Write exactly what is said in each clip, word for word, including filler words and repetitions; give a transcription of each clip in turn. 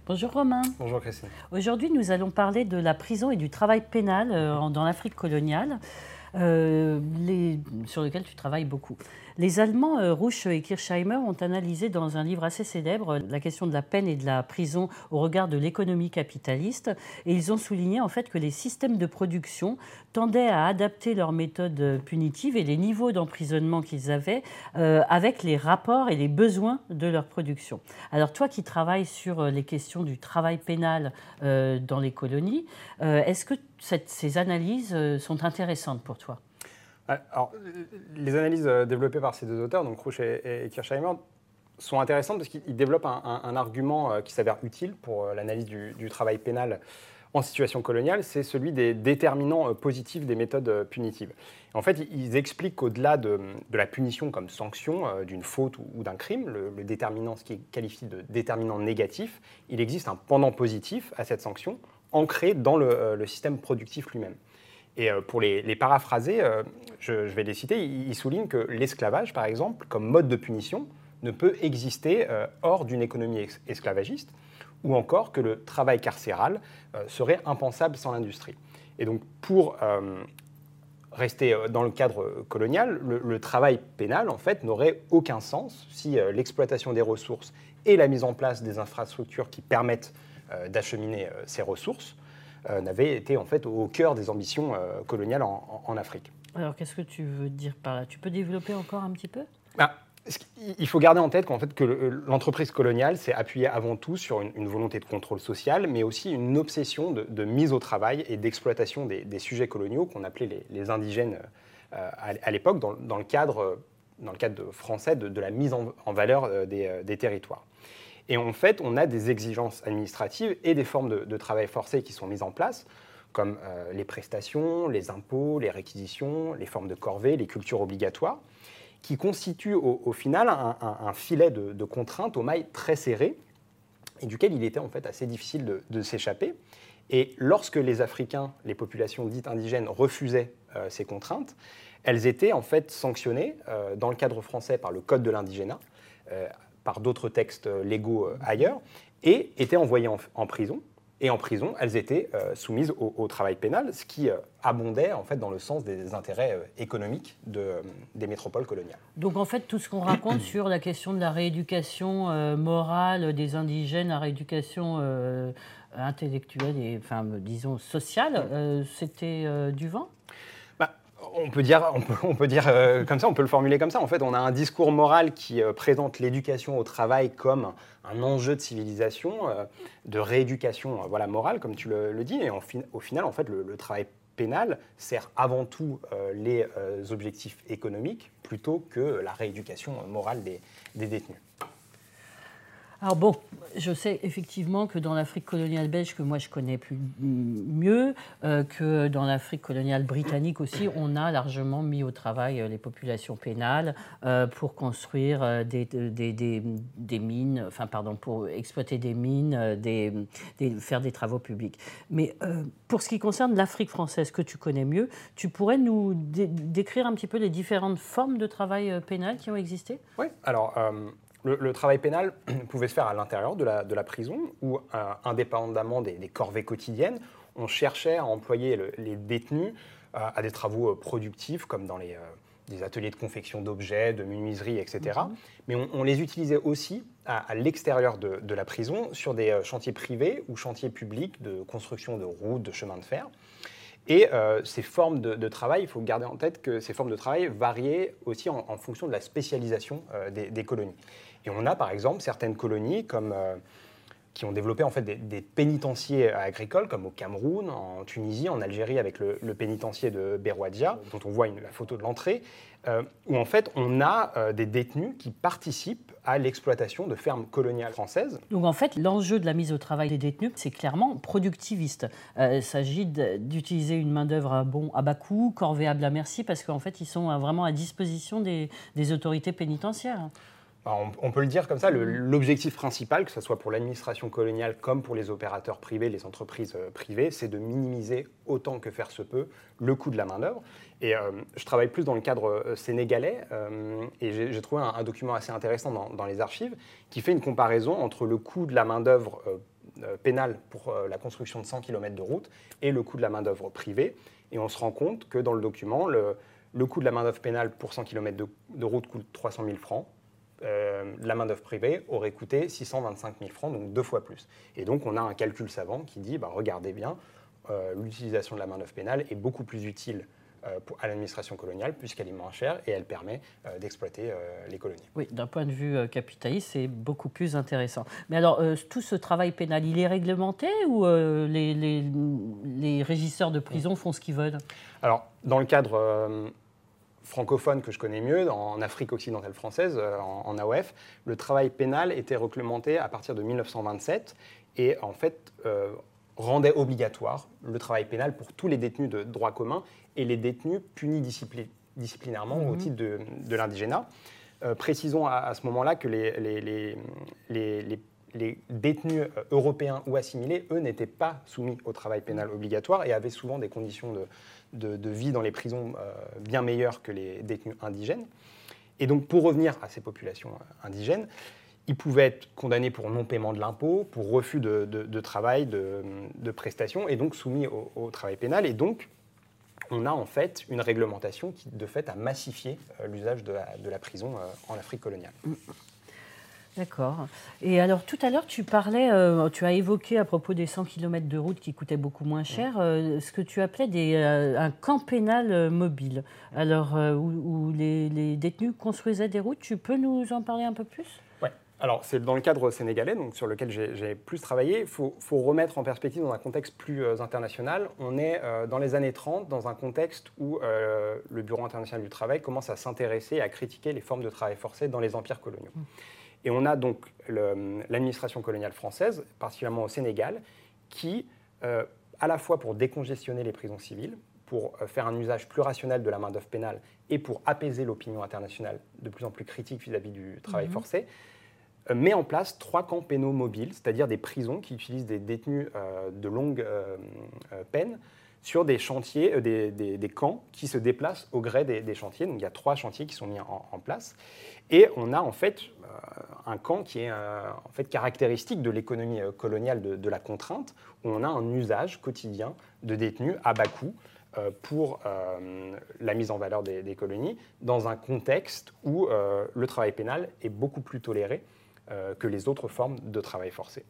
Bonjour Romain. Bonjour Christine. Aujourd'hui, nous allons parler de la prison et du travail pénal euh, dans l'Afrique coloniale, euh, les, sur lequel tu travailles beaucoup. Les Allemands, euh, Rouch et Kirchheimer, ont analysé dans un livre assez célèbre la question de la peine et de la prison au regard de l'économie capitaliste. Et ils ont souligné en fait que les systèmes de production tendaient à adapter leurs méthodes punitives et les niveaux d'emprisonnement qu'ils avaient euh, avec les rapports et les besoins de leur production. Alors toi qui travailles sur les questions du travail pénal euh, dans les colonies, euh, est-ce que cette, ces analyses euh, sont intéressantes pour toi ? Alors, les analyses développées par ces deux auteurs, donc Rouch et, et Kirchheimer, sont intéressantes parce qu'ils développent un, un, un argument qui s'avère utile pour l'analyse du, du travail pénal en situation coloniale, c'est celui des déterminants positifs des méthodes punitives. Et en fait, ils expliquent qu'au-delà de, de la punition comme sanction euh, d'une faute ou, ou d'un crime, le, le déterminant, ce qui est qualifié de déterminant négatif, il existe un pendant positif à cette sanction, ancré dans le, le système productif lui-même. Et pour les, les paraphraser, euh, je, je vais les citer, ils soulignent que l'esclavage, par exemple, comme mode de punition, ne peut exister euh, hors d'une économie ex- esclavagiste, ou encore que le travail carcéral euh, serait impensable sans l'industrie. Et donc, pour euh, rester dans le cadre colonial, le, le travail pénal, en fait, n'aurait aucun sens si euh, l'exploitation des ressources et la mise en place des infrastructures qui permettent euh, d'acheminer euh, ces ressources Euh, n'avait été en fait au cœur des ambitions euh, coloniales en, en, en Afrique. Alors qu'est-ce que tu veux dire par là ? Tu peux développer encore un petit peu ? bah, Il faut garder en tête qu'en fait, que l'entreprise coloniale s'est appuyée avant tout sur une, une volonté de contrôle social, mais aussi une obsession de, de mise au travail et d'exploitation des, des sujets coloniaux qu'on appelait les, les indigènes euh, à, à l'époque, dans, dans le cadre, dans le cadre de français de, de la mise en, en valeur euh, des, des territoires. Et en fait, on a des exigences administratives et des formes de, de travail forcé qui sont mises en place, comme euh, les prestations, les impôts, les réquisitions, les formes de corvée, les cultures obligatoires, qui constituent au, au final un, un, un filet de, de contraintes aux mailles très serrées et duquel il était en fait assez difficile de, de s'échapper. Et lorsque les Africains, les populations dites indigènes, refusaient euh, ces contraintes, elles étaient en fait sanctionnées euh, dans le cadre français par le Code de l'indigénat, euh, par d'autres textes légaux ailleurs, et étaient envoyées en, en prison. Et en prison, elles étaient euh, soumises au, au travail pénal, ce qui euh, abondait en fait dans le sens des intérêts euh, économiques de, euh, des métropoles coloniales. Donc en fait, tout ce qu'on raconte sur la question de la rééducation euh, morale des indigènes, la rééducation euh, intellectuelle et, enfin, disons, sociale, euh, c'était euh, du vent ? Bah, On peut dire, on peut, on peut dire euh, comme ça, on peut le formuler comme ça. En fait, on a un discours moral qui euh, présente l'éducation au travail comme un enjeu de civilisation, euh, de rééducation euh, voilà, morale, comme tu le, le dis. Et en fin, au final, en fait, le, le travail pénal sert avant tout euh, les euh, objectifs économiques plutôt que la rééducation morale des, des détenus. Alors bon, je sais effectivement que dans l'Afrique coloniale belge, que moi je connais plus, mieux, euh, que dans l'Afrique coloniale britannique aussi, on a largement mis au travail les populations pénales euh, pour construire euh, des, des, des, des mines, enfin pardon, pour exploiter des mines, des, des, faire des travaux publics. Mais euh, pour ce qui concerne l'Afrique française, que tu connais mieux, tu pourrais nous dé- décrire un petit peu les différentes formes de travail pénal qui ont existé ? Oui, alors... Euh... Le, le travail pénal pouvait se faire à l'intérieur de la, de la prison ou euh, indépendamment des, des corvées quotidiennes. On cherchait à employer le, les détenus euh, à des travaux productifs comme dans les, euh, des ateliers de confection d'objets, de menuiserie, et cetera. Mm-hmm. Mais on, on les utilisait aussi à, à l'extérieur de, de la prison sur des euh, chantiers privés ou chantiers publics de construction de routes, de chemins de fer. Et euh, ces formes de, de travail, il faut garder en tête que ces formes de travail variaient aussi en, en fonction de la spécialisation euh, des, des colonies. Et on a par exemple certaines colonies comme, euh, qui ont développé en fait des, des pénitenciers agricoles, comme au Cameroun, en Tunisie, en Algérie avec le, le pénitencier de Berouadja, dont on voit une, la photo de l'entrée, euh, où en fait on a euh, des détenus qui participent à l'exploitation de fermes coloniales françaises. Donc en fait, l'enjeu de la mise au travail des détenus, c'est clairement productiviste. Euh, il s'agit d'utiliser une main-d'œuvre à, bon, à bas coût, corvéable à merci, parce qu'en fait, ils sont vraiment à disposition des, des autorités pénitentiaires. On, on peut le dire comme ça, le, l'objectif principal, que ce soit pour l'administration coloniale comme pour les opérateurs privés, les entreprises euh, privées, c'est de minimiser autant que faire se peut le coût de la main-d'œuvre. Et euh, je travaille plus dans le cadre euh, sénégalais euh, et j'ai, j'ai trouvé un, un document assez intéressant dans, dans les archives qui fait une comparaison entre le coût de la main-d'œuvre euh, euh, pénal pour euh, la construction de cent kilomètres de route et le coût de la main-d'œuvre privée. Et on se rend compte que dans le document, le, le coût de la main-d'œuvre pénale pour cent kilomètres de, de route coûte trois cent mille francs. Euh, la main-d'œuvre privée aurait coûté six cent vingt-cinq mille francs, donc deux fois plus. Et donc, on a un calcul savant qui dit, bah, regardez bien, euh, l'utilisation de la main-d'œuvre pénale est beaucoup plus utile euh, pour, à l'administration coloniale, puisqu'elle est moins chère et elle permet euh, d'exploiter euh, les colonies. Oui, d'un point de vue euh, capitaliste, c'est beaucoup plus intéressant. Mais alors, euh, tout ce travail pénal, il est réglementé ou euh, les, les, les régisseurs de prison font ce qu'ils veulent? Alors, dans le cadre... Euh, francophone que je connais mieux, en Afrique occidentale française, en, en A O F, le travail pénal était réglementé à partir de mille neuf cent vingt-sept et en fait euh, rendait obligatoire le travail pénal pour tous les détenus de droit commun et les détenus punis discipli- disciplinairement mmh. au titre de, de l'indigénat. Euh, précisons à, à ce moment-là que les, les, les, les, les les détenus européens ou assimilés, eux, n'étaient pas soumis au travail pénal obligatoire et avaient souvent des conditions de, de, de vie dans les prisons euh, bien meilleures que les détenus indigènes. Et donc, pour revenir à ces populations indigènes, ils pouvaient être condamnés pour non-paiement de l'impôt, pour refus de, de, de travail, de, de prestations, et donc soumis au, au travail pénal. Et donc, on a en fait une réglementation qui, de fait, a massifié euh, l'usage de la, de la prison euh, en Afrique coloniale. D'accord. Et alors, tout à l'heure, tu parlais, euh, tu as évoqué à propos des cent kilomètres de route qui coûtaient beaucoup moins cher, euh, ce que tu appelais des, euh, un camp pénal euh, mobile, alors, euh, où, où les, les détenus construisaient des routes. Tu peux nous en parler un peu plus ? Oui. Alors, c'est dans le cadre sénégalais, donc, sur lequel j'ai, j'ai plus travaillé. Il faut, faut remettre en perspective dans un contexte plus euh, international. On est euh, dans les années trente, dans un contexte où euh, le Bureau international du travail commence à s'intéresser et à critiquer les formes de travail forcé dans les empires coloniaux. Mmh. Et on a donc le, l'administration coloniale française, particulièrement au Sénégal, qui, euh, à la fois pour décongestionner les prisons civiles, pour euh, faire un usage plus rationnel de la main-d'œuvre pénale et pour apaiser l'opinion internationale de plus en plus critique vis-à-vis du travail mmh. forcé, euh, met en place trois camps pénaux mobiles, c'est-à-dire des prisons qui utilisent des détenus euh, de longue euh, euh, peine sur des chantiers, euh, des, des, des camps qui se déplacent au gré des, des chantiers. Donc il y a trois chantiers qui sont mis en, en place. Et on a en fait euh, un camp qui est euh, en fait caractéristique de l'économie euh, coloniale de, de la contrainte, où on a un usage quotidien de détenus à bas coût euh, pour euh, la mise en valeur des, des colonies, dans un contexte où euh, le travail pénal est beaucoup plus toléré euh, que les autres formes de travail forcé.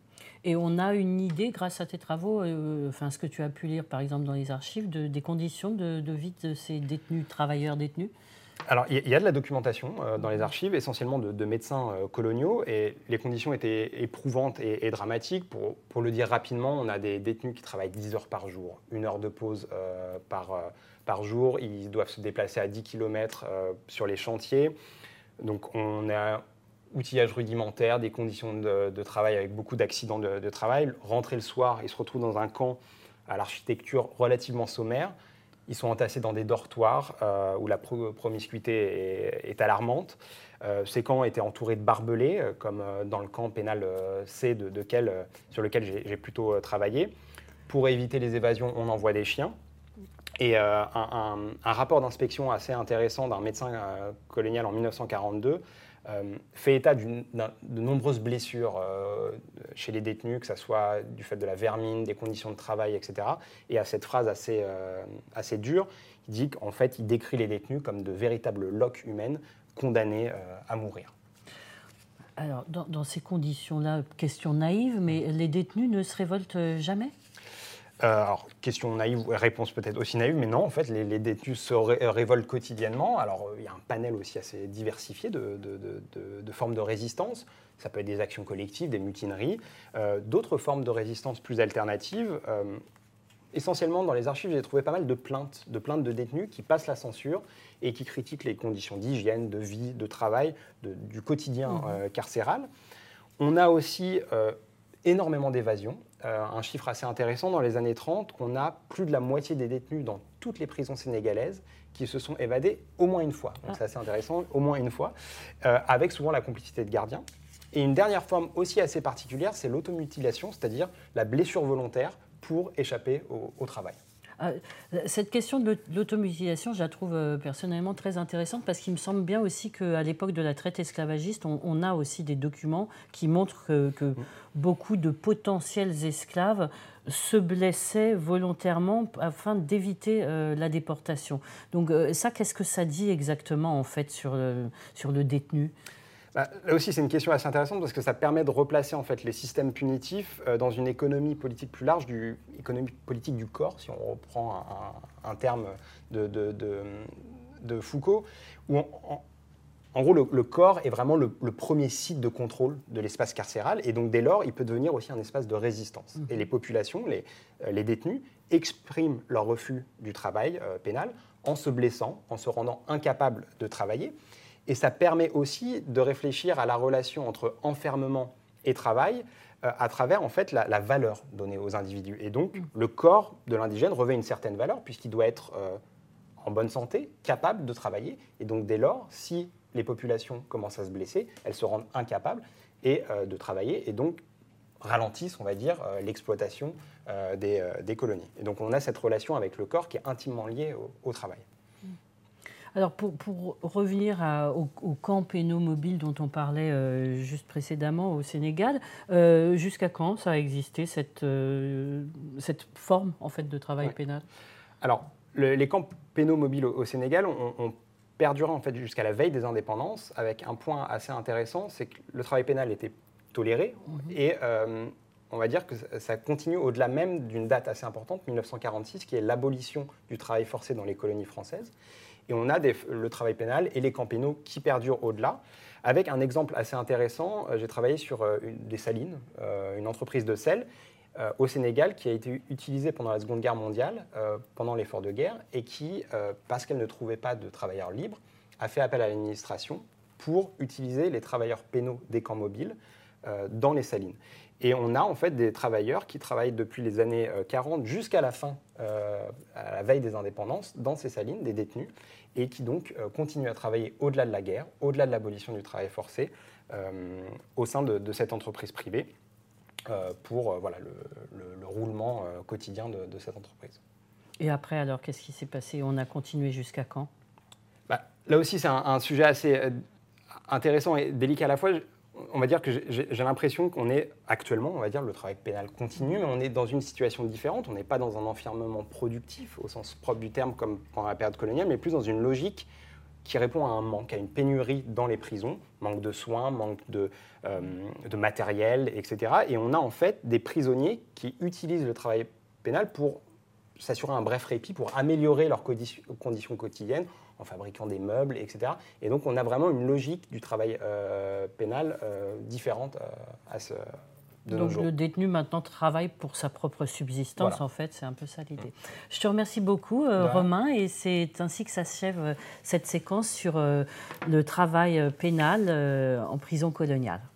Et on a une idée, grâce à tes travaux, euh, enfin ce que tu as pu lire par exemple dans les archives, de, des conditions de, de vie de ces détenus, travailleurs détenus ? Alors, il y a de la documentation euh, dans les archives, essentiellement de, de médecins euh, coloniaux, et les conditions étaient éprouvantes et, et dramatiques. Pour, pour le dire rapidement, on a des détenus qui travaillent dix heures par jour, une heure de pause euh, par, euh, par jour. Ils doivent se déplacer à dix kilomètres euh, sur les chantiers. Donc, on a outillage rudimentaire, des conditions de, de travail avec beaucoup d'accidents de, de travail. Rentrer le soir, ils se retrouvent dans un camp à l'architecture relativement sommaire. Ils sont entassés dans des dortoirs euh, où la pro- promiscuité est, est alarmante. Euh, ces camps étaient entourés de barbelés, euh, comme euh, dans le camp pénal euh, C de, de quel, euh, sur lequel j'ai, j'ai plutôt euh, travaillé. Pour éviter les évasions, on envoie des chiens. Et euh, un, un, un rapport d'inspection assez intéressant d'un médecin euh, colonial en mille neuf cent quarante-deux euh, fait état d'une, de nombreuses blessures euh, chez les détenus, que ce soit du fait de la vermine, des conditions de travail, et cetera. Et à cette phrase assez, euh, assez dure, il dit qu'en fait, il décrit les détenus comme de véritables loques humaines condamnées euh, à mourir. Alors, dans, dans ces conditions-là, question naïve, mais les détenus ne se révoltent jamais ? Euh, alors, question naïve, réponse peut-être aussi naïve, mais non, en fait, les, les détenus se ré- révoltent quotidiennement. Alors, il y a un panel aussi assez diversifié de, de, de, de, de formes de résistance. Ça peut être des actions collectives, des mutineries, euh, d'autres formes de résistance plus alternatives. Euh, essentiellement, dans les archives, j'ai trouvé pas mal de plaintes, de plaintes de détenus qui passent la censure et qui critiquent les conditions d'hygiène, de vie, de travail, de, du quotidien mmh. euh, carcéral. On a aussi euh, énormément d'évasions. Euh, un chiffre assez intéressant, dans les années trente, on a plus de la moitié des détenus dans toutes les prisons sénégalaises qui se sont évadés au moins une fois. Donc ah. c'est assez intéressant, au moins une fois, euh, avec souvent la complicité de gardiens. Et une dernière forme aussi assez particulière, c'est l'automutilation, c'est-à-dire la blessure volontaire pour échapper au, au travail. Euh, cette question de l'automutilation, je la trouve euh, personnellement très intéressante parce qu'il me semble bien aussi qu'à l'époque de la traite esclavagiste, on, on a aussi des documents qui montrent que, que mmh. beaucoup de potentiels esclaves se blessaient volontairement afin d'éviter euh, la déportation. Donc euh, ça, qu'est-ce que ça dit exactement en fait sur le, sur le détenu ? Bah, là aussi, c'est une question assez intéressante parce que ça permet de replacer en fait, les systèmes punitifs euh, dans une économie politique plus large, du, économie politique du corps, si on reprend un, un terme de, de, de, de Foucault, où on, en, en gros, le, le corps est vraiment le, le premier site de contrôle de l'espace carcéral, et donc dès lors, il peut devenir aussi un espace de résistance. Mmh. Et les populations, les, les détenus, expriment leur refus du travail euh, pénal en se blessant, en se rendant incapables de travailler. Et ça permet aussi de réfléchir à la relation entre enfermement et travail euh, à travers en fait, la, la valeur donnée aux individus. Et donc, mmh. le corps de l'indigène revêt une certaine valeur puisqu'il doit être euh, en bonne santé, capable de travailler. Et donc, dès lors, si les populations commencent à se blesser, elles se rendent incapables et, euh, de travailler et donc ralentissent, on va dire, euh, l'exploitation euh, des, euh, des colonies. Et donc, on a cette relation avec le corps qui est intimement liée au, au travail. Alors, pour, pour revenir à, aux, aux camps pénaux mobiles dont on parlait euh, juste précédemment au Sénégal, euh, jusqu'à quand ça a existé, cette, euh, cette forme en fait, de travail ouais. pénal ? Alors, le, les camps pénaux mobiles au, au Sénégal ont, ont perduré en fait, jusqu'à la veille des indépendances, avec un point assez intéressant, c'est que le travail pénal était toléré, mmh. et euh, on va dire que ça continue au-delà même d'une date assez importante, mille neuf cent quarante-six, qui est l'abolition du travail forcé dans les colonies françaises. Et on a des, le travail pénal et les camps pénaux qui perdurent au-delà. Avec un exemple assez intéressant, j'ai travaillé sur euh, une, des salines, euh, une entreprise de sel euh, au Sénégal qui a été utilisée pendant la Seconde Guerre mondiale, euh, pendant l'effort de guerre, et qui, euh, parce qu'elle ne trouvait pas de travailleurs libres, a fait appel à l'administration pour utiliser les travailleurs pénaux des camps mobiles euh, dans les salines. Et on a en fait des travailleurs qui travaillent depuis les années quarante jusqu'à la fin, euh, à la veille des indépendances, dans ces salines, des détenus, et qui donc euh, continuent à travailler au-delà de la guerre, au-delà de l'abolition du travail forcé, euh, au sein de, de cette entreprise privée, euh, pour euh, voilà, le, le, le roulement euh, quotidien de, de cette entreprise. Et après, alors, qu'est-ce qui s'est passé ? On a continué jusqu'à quand ? Bah, là aussi, c'est un, un sujet assez euh, intéressant et délicat à la fois. On va dire que j'ai, j'ai l'impression qu'on est actuellement, on va dire, le travail pénal continue, mais on est dans une situation différente. On n'est pas dans un enfermement productif au sens propre du terme comme pendant la période coloniale, mais plus dans une logique qui répond à un manque, à une pénurie dans les prisons, manque de soins, manque de, euh, de matériel, et cetera. Et on a en fait des prisonniers qui utilisent le travail pénal pour s'assurer un bref répit, pour améliorer leurs conditions quotidiennes, en fabriquant des meubles, et cetera. Et donc, on a vraiment une logique du travail euh, pénal euh, différente euh, à ce, de donc, nos jours. Le détenu, maintenant, travaille pour sa propre subsistance, voilà. En fait. C'est un peu ça l'idée. Mmh. Je te remercie beaucoup, euh, Romain, et c'est ainsi que s'achève euh, cette séquence sur euh, le travail pénal euh, en prison coloniale.